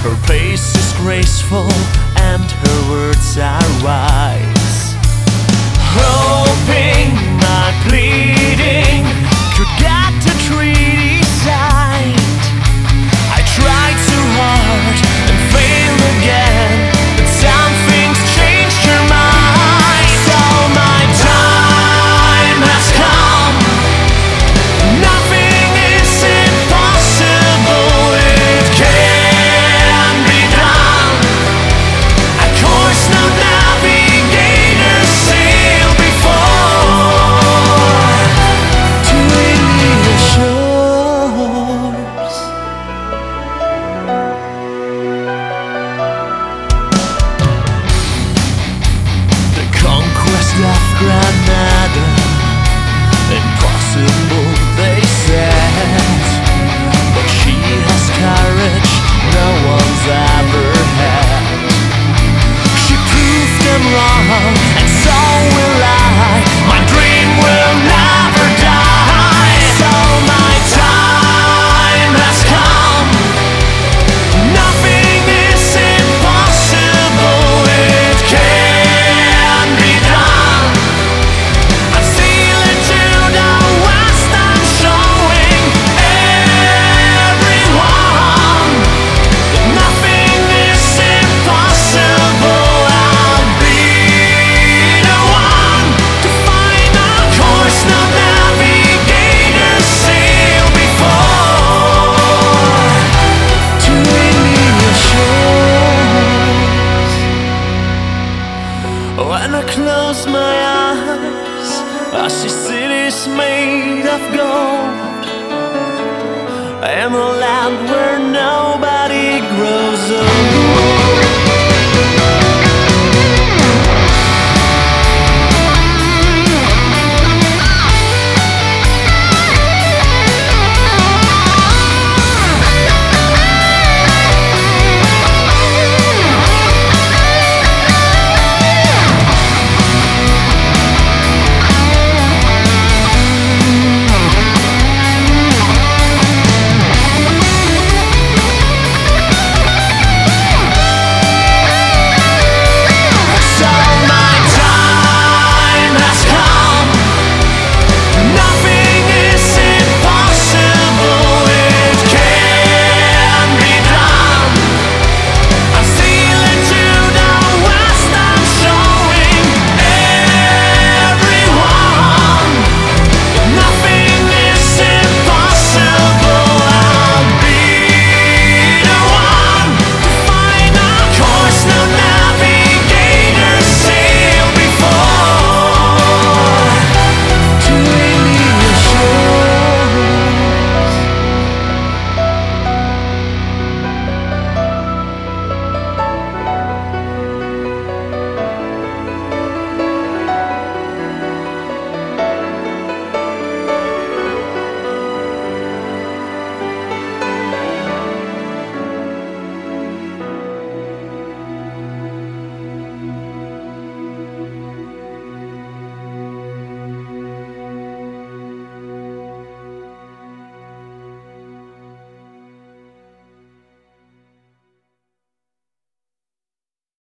Her pace is graceful and her words are wise, hoping my pleading could get the treaty signed. I tried too hard and failed again, but something's changed her mind. So my time has come. Nothing is impossible. It can be done. A course no navigator sailed before to India shores. The conquest of Granada, impossible they said, but she has courage no one's ever had. She proved them wrong, and so will I. My dream will never die. So my time has come. Nothing is impossible. It can be done. I'm sailing to the west. I'm showing everyone that nothing is impossible. I'll be the one to find a course no navigator sailed before to India shores. When I close my eyes, I see cities made of gold and a land where nobody grows old.